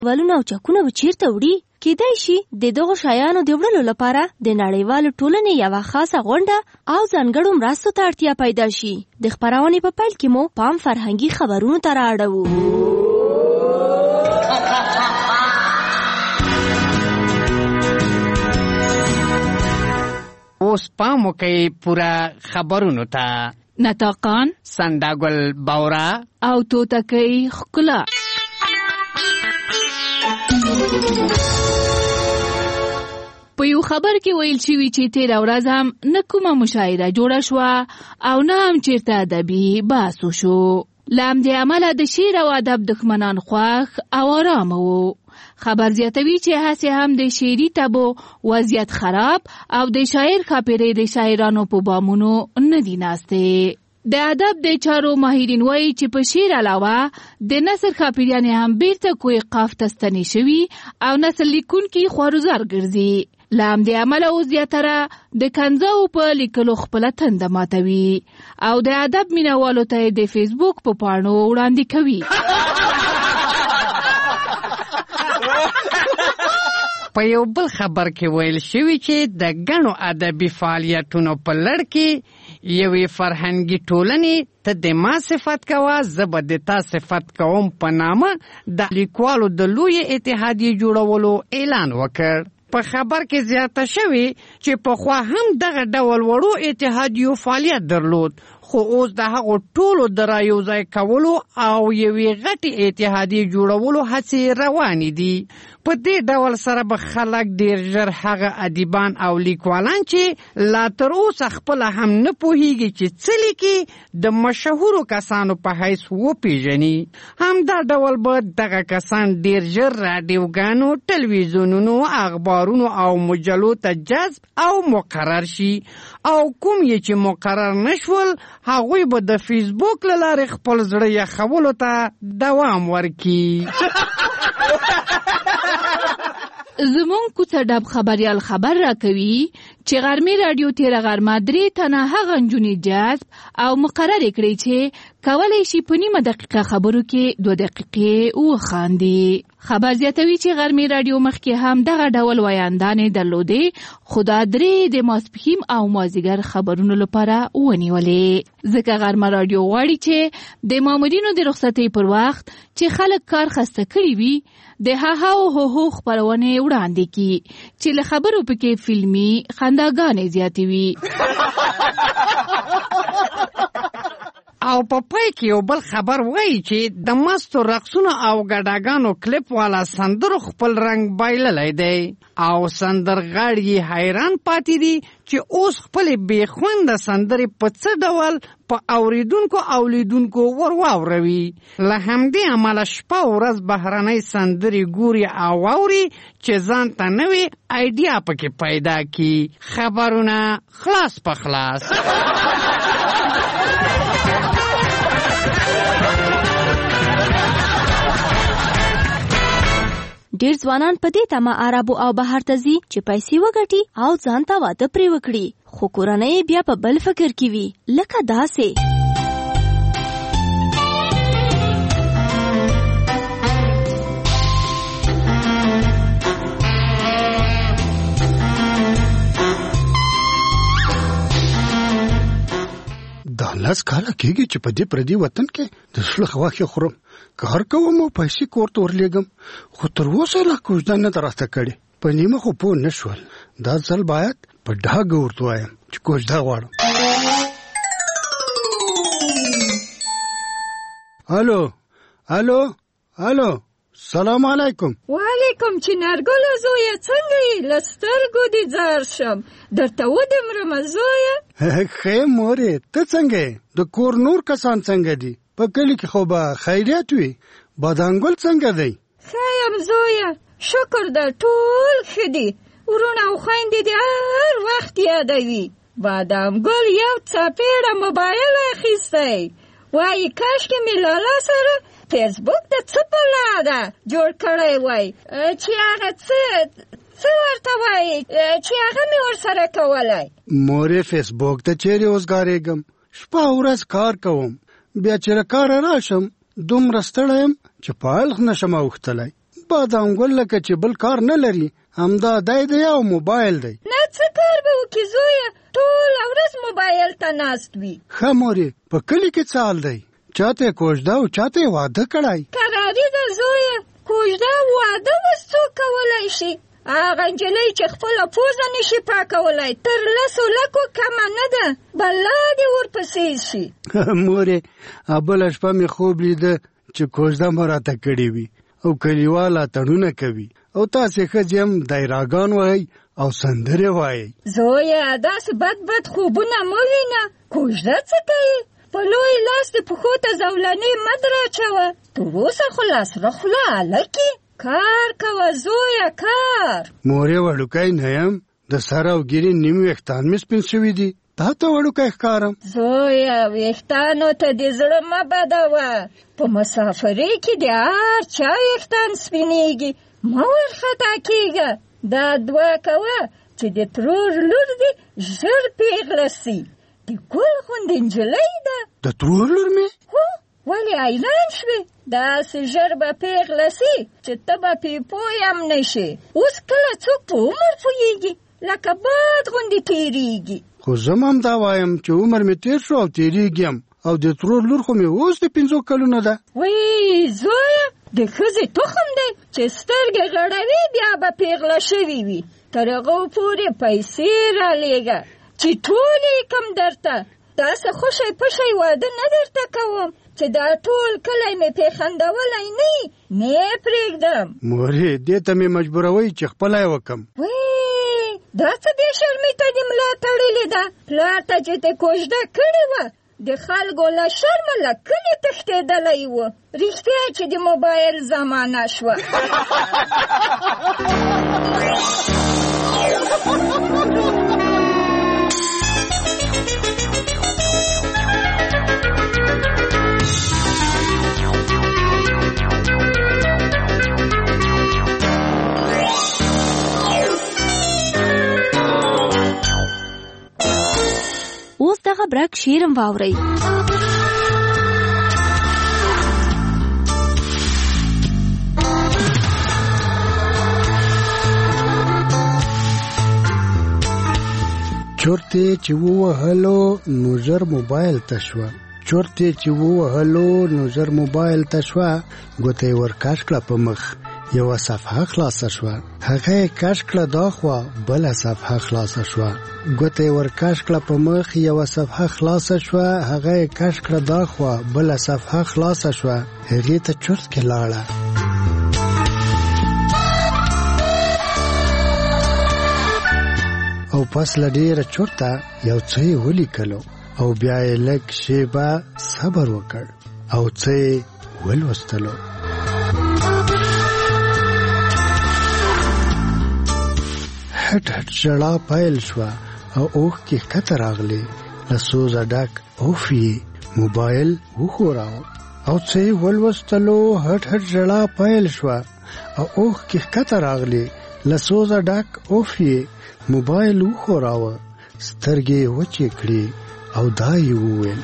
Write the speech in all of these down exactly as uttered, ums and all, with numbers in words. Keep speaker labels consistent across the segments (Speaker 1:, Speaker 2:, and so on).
Speaker 1: ولونه او چکونه به چیرته وړي؟ کیدای شي د دغو شیانو د وړلو لپاره د نړیوالو ټولنې یوه خاصه غونډه او ځانګړو مرستو ته اړتیا پیدا شي. د خپرونې په پیل کې مو پام فرهنګي خبرونو ته رااړوو.
Speaker 2: اوس پام وکئ پوره خبرونو ته.
Speaker 3: نطاقان،
Speaker 2: سنداګل باورا
Speaker 3: او توتکۍ ښکلا. په یو خبر کې ویل شوي چې تېره ورځ هم نه کومه مشاعره جوړه شوه او نه هم چېرته ادبي بحث وشو. له همدې امله د شعر او ادب دښمنان خوښ او ارامه وو. خبر زیاتوي چې هسې هم د شعري تبو وضعیت خراب او د شاعر ښاپېرۍ د شاعرانو په بامونو نه دي ناستې. د ادب د چارو ماهرین وایي چې په شعر علاوه د نثر ښاپېریانې هم بیرته کوی قاف ته ستنې شوي او نثر لیکونکي خوارزار ګرځي. له همدې امله اوس زیاتره د کنځاو په لیکلو خپله تنده ماتوي او د ادب مینهوالو ته یې د فیسبوک په پاڼو وړاندې کوي.
Speaker 2: په یو بل خبر کې ویل شوي چې د ګڼو ادبي فعالیتونو په لړ کې یوې فرهنګي ټولنې ته د ما صفت کوه زه به د تا صفت کوم په نامه د لیکوالو د لویې اتحادیې جوړولو اعلان وکړ. په خبر کې زیاته شوي چې پخوا هم دغه ډول وړو اتحادیو فعالیت درلود، خو اوس د هغو ټولو د رایوځای کولو او یوې غټې اتحادیې جوړولو هڅې روانې دي. په دې ډول سره به خلک ډېر ژر هغه ادیبان او لیکوالان چې لا تر اوسه خپله هم نه پوهیږي چې څه لیکي د مشهورو کسانو په حیث وپېژني. همدا ډول به دغه کسان ډېر ژر راډیوګانو، ټلویزیونونو، اخبارونو او مجلو ته جذب او مقرر شي او کوم یې چې مقرر نشول هغوی به د فیسبوک له لارې خپل زړه یخولو ته دوام ورکړي.
Speaker 3: زمون کوڅه ډب خبریال خبر را کوي چې غرمې راډیو تیره غرمه درې تنه هغه نجونې جذب او مقرر کړي چې کولی شي په نیمه دقیقه خبرو کې دوه دقیقې وخاندي. خبر زیاتوي چې غرمې راډیو مخکې هم دغه ډول ویاندانې درلودې، خو دا درې د ماسپښین او مازدیګر خبرونو لپاره ونیولې. ځکه غرمه راډیو غواړي چې د مامورینو د رخصتۍ پر وخت چې خلک کار خسته کړي وي د هاها او هو هو خپرونې وړاندې کړي چې له خبرو پکې فلمي خنداګانې زیاتې وي.
Speaker 2: او په پای کې یو بل خبر وایي چې د مستو رقصونو او ګډاګانو کلیپ والا سندرو خپل رنګ بایللی دی او سندرغاړي حیران پاتې دي چې اوس خپلې بې خونده سندرې په څه ډول په اوریدونکو او لیدونکو ور واوروي. له همدې امله شپه ورځ بهرنۍ سندرې ګوري او واوري چې ځان ته نوې آیډیا پکې پیدا کړي. خبرونه خلاص په خلاص.
Speaker 1: ډیر ځوانان په دې تمه عربو او بهر ته ځي چې پیسې وګټي او ځان ته واده پرې وکړي، خو کورنۍ بیا په بل فکر کې وي. لکه داسې
Speaker 4: دا لاس کاله کېږي چې په دې پردي وطن کې د سلخ واخې خورم، کار کوم او پیسې کور ته ورلېږم، خو تر اوسه لا کوژده نه ده راته کړې. په نیمه خو پوه نه شول. دا ځل باید په ډاګه ورته وایم چې کوژده غواړم. الو الو الو سلام علیکم.
Speaker 5: وعلیکم. چې نرګله زویه څنګه یې؟ له سترګو دې ځار شم، درته ودمرمه زویه.
Speaker 4: ښې مورې، ته څنګه یې؟ د کور نور کسان څنګه دي؟ په کلي کې خو به خیریت وي. بادانګل څنګه دی؟
Speaker 5: ښه یم زویه، شکر ده، ټول ښه دي. ورونه او خویندې دې هر وخت یادوي. بادامګل یو څپېړه موبایل اخیستی، وایي کاشکې مې لالا سره فیسبوک د څه په لاده جوړ کړی وای چې هغه څه څه ورته وایي چې هغه مې ورسره کولی.
Speaker 4: مورې فیسبوک ته چیرې اوسګارېږم، شپه ورځ کار کوم، بیا چې له کاره راشم دومره ستړی یم چې په الخ نشم اوښتلی. بادام ګل لکه چې بل کار نه لري همدا دی دی او موبایل دی.
Speaker 5: نه څه کار به وکړي زویه، ټوله ورځ موبایل ته ناست وي.
Speaker 4: ښه مورې په کلي کې څه حال دی؟ چاته یې کوژده او چاته یې واده کړی؟
Speaker 5: کراري ده زویه، کوژده واده اوس څوک کولی شي؟ هغه نجلۍ چې خپله پوزه نشي پاکولی تر لسو لکو کمه نه ده، بلا دې ورپسې شي.
Speaker 4: مورې بله شپه مې خوب لیده چې کوژده مو راته کړې وي او کلیوال اتڼونه کوي او تاسې ښځې هم دایراګان وایئ او سندرې وایئ.
Speaker 5: زویه داسې بد بد خوبونه مه وینه، کوژده څه کوي؟ په لوی لاس دې پښو ته زولنې مه دراچوه، تر اوسه خو لاسره خوله هلکې. کار کوه زویه کار.
Speaker 4: مورې وړوکی نه یم، د سر او ګیرې نیم ویښتان مې سپین شوي دي، تا ته وړوکی ښکارم.
Speaker 5: زویه ویښتانو ته دې زړه مه بدوه، په مسافرۍ کې د هر چا ویښتان سپینېږي، مه ورخطا کېږه. دا دعا کوه چې د ترور لور دې ژر پېغله سي، د ګل غوندې نجلۍ ده.
Speaker 4: د ترور لور مې؟
Speaker 5: هو ولې حیران شوې؟ داسې ژر به پېغله سي چې ته به پې پوی هم نه شې. اوس کله څوک په عمر پوهېږي، لکه باد غوندې تېرېږي.
Speaker 4: خو زه هم دا وایم چې عمر مې تېر شو او تېرېږي هم، او د ترور لور خو مې اوس د پنځو کلونو ده.
Speaker 5: وی زویه د ښځې تخم دی چې سترګې غړوي بیا به پېغله شوي وي. تر هغو پورې پیسې رالېږه چې ټولې کم درته. داسې خوشی پشی واده نه درته کوم چې دا ټول کلی مې پېخندولی نه وي، نه پرېږدم.
Speaker 4: مورې دې ته مې مجبوروئ چې خپله یې وکم.
Speaker 5: وی دا څه بې شرمۍ ته دې ملا تړلې ده؟ پلار ته چې دې کوژده کړې وه د خلکو له شرمه له کلي تښتېدلی و. رښتیا چې د موبایل زمانه شوه.
Speaker 1: اوس دغه برک شیرم واورئ.
Speaker 4: چورتې چې ووهلو نو ژر موبایل ته شوه، چورتې چې ووهلو نو ژر موبایل ته شوه، ګوته یې ورکش کړه په مخ، یوه صفحه خلاصه شوه. هغه یې کش کړه دا خوا، بله صفحه خلاصه شوه. ګوته یې ورکش کړه په مخ، یوه صفحه خلاصه شوه. هغه یې کش کړه دا خوا، بله صفحه خلاصه شوه. هغې ته چورت کې لاړه. او پس له ډېره چورته یو څه یې ولیکلو او بیا یې لږ شیبه صبر وکړ او څه یې ولوستلو. هټ هټ ژړا پیل شوه او اوښکې ښکته راغلې، له سوزه ډک اوف یې موبایل وښوراوه او څه یې ولوستلو. هټ هټ ژړا پیل شوه او اوښکې ښکته راغلې، له سوزه ډک اوف یې موبایل وښوراوه. سترګې یې وچې کړې او دا یې وویل: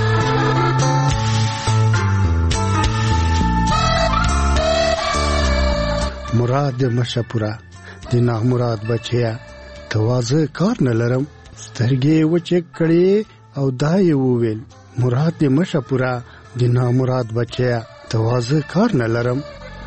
Speaker 4: مراد دې مشه پوره، د نامراد بچیا ته واځه کار نه لرم. سترګې وچې کړې او دا یې وویل: مراد دې مشه پوره، د نامراد بچیا ته واځه کار نه لرم.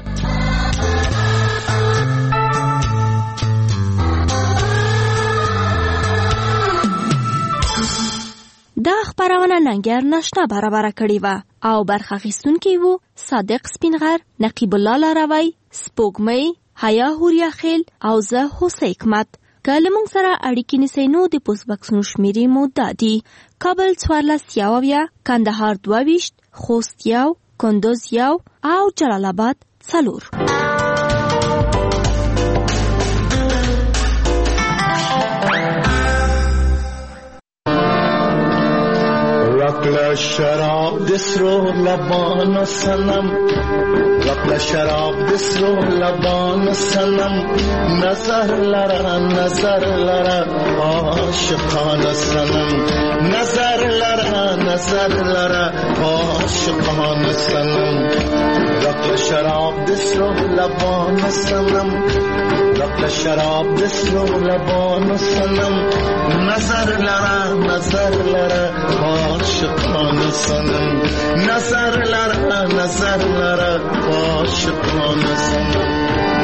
Speaker 1: دا خبرونه ننګر نشنا برابر کړی و او برخه اخیستونکي وو صادق سپینغر، نقیب الله لاروی، سپوږمۍ، حیا هوریا خیل او زه حسین حکمت. کله مونږ سره اړیکې نیسئ نو د پوسټ باکسونو شمیرې مو دا دي: کابل څوارلس یوویا، کندهار دوه ویشت، خوست یو، کندوز یو او جلال آباد څلور.
Speaker 6: رکل شراب دسرو لبان سنم رقل شراب دسرو لبان سنم نظر لرا نظر لرا عاشقان سنم نظر لرا نظر لرا عاشقان سنم رقل شراب دسرو لبان سنم رقل شراب دسرو لبان سنم نظر لرا نظر لرا عاشقان سنم نظر لرا نظر لرا عاشقان سنم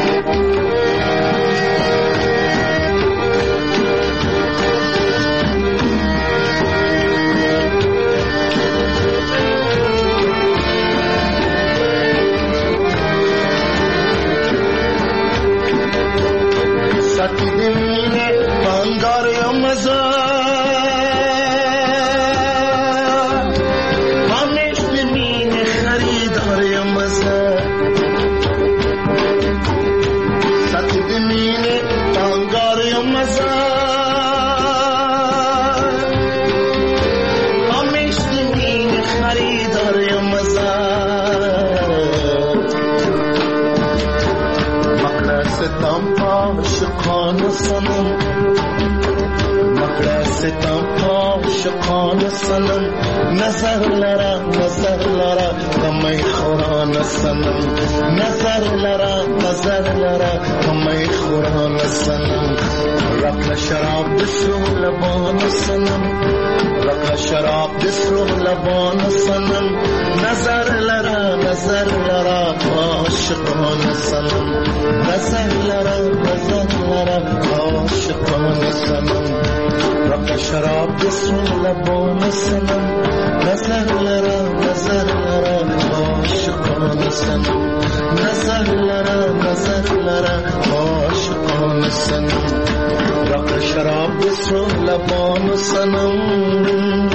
Speaker 6: ساتی دمینه بانگار یا مزار همیش دمینه خریدار یا مزار ساتی دمینه بانگار یا مزار همیش دمینه خریدار یا مزار مقرستم عاشقان سنم مقرستم عاشقان سنم نظر لرا نظر لرا کمی خوران سنم نظر لرا نظر لرا کمی خوران سنم رقل شراب دسرو لبان سنم رقل شراب دسرو لبان سنم نظر لرا نظر لرا عاشقان سنم نظر لرا نظر لرا عاشقان سنم رقل شراب دسرو لبان سنم نظر لرا نظر لرا عاشقان سنم نظر لرا نظر لرا عاشقان سنم رقل شراب دسرو لبان سنم